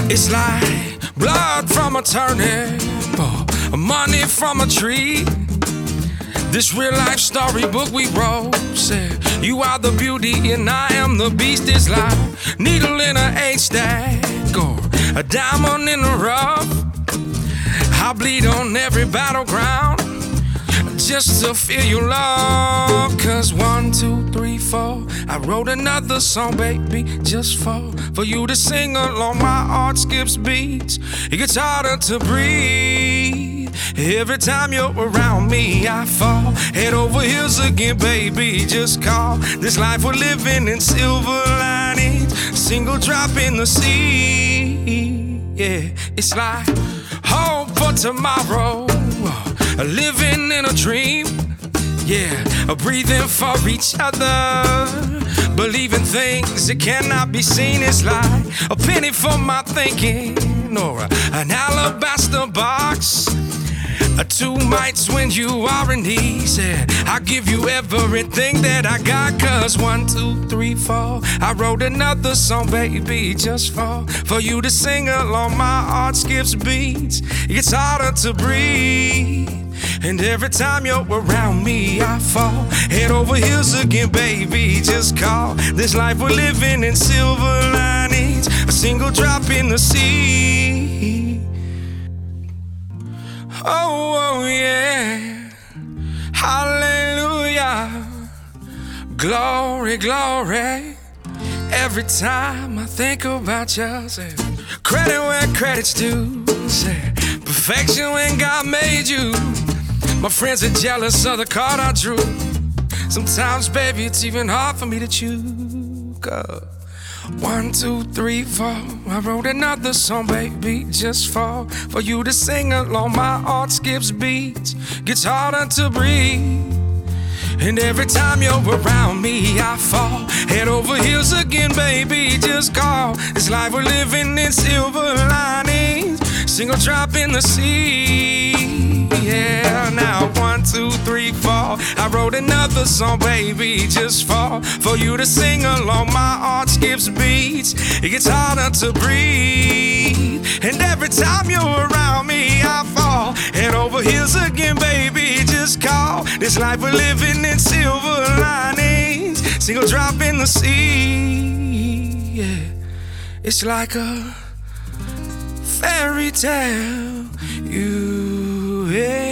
It's like blood from a turnip or money from a tree. This real life storybook we wrote said you are the beauty and I am the beast. It's like needle in a haystack or a diamond in the rough. I bleed on every battleground just to feel your love. Cause 1, 2, 3, 4, I wrote another song, baby, just for you to sing along. My heart skips beats, it gets harder to breathe. Every time you're around me, I fall head over heels again, baby, just call this life we're living in silver linings, single drop in the sea. Yeah, it's like hope for tomorrow, living in a dream. Yeah, breathing for each other, believing things that cannot be seen. It's like a penny for my thinking or an alabaster box. 2 nights when you are in need, said I'll give you everything that I got. Cause 1, 2, 3, 4, I wrote another song, baby, just for you to sing along. My heart skips beats, it gets harder to breathe. And every time you're around me, I fall head over heels again, baby, just call this life we're living in silver linings, a single drop in the sea. Oh, yeah, hallelujah, glory, glory. Every time I think about you, say, credit where credit's due, say, perfection when God made you. My friends are jealous of the card I drew. Sometimes, baby, it's even hard for me to choose. 1, 2, 3, 4, I wrote another song, baby, just for you to sing along. My heart skips beats, gets harder to breathe. And every time you're around me, I fall head over heels again, baby, just call this life we're living in silver linings, single drop in the sea. Yeah, now 1, 2, 3, 4, I wrote another song, baby, just for you to sing along. My heart skips beats, it gets harder to breathe. And every time you're around me, I fall head over heels again, baby, just call this life we're living in silver linings, single drop in the sea. Yeah, it's like a fairy tale. You, yeah.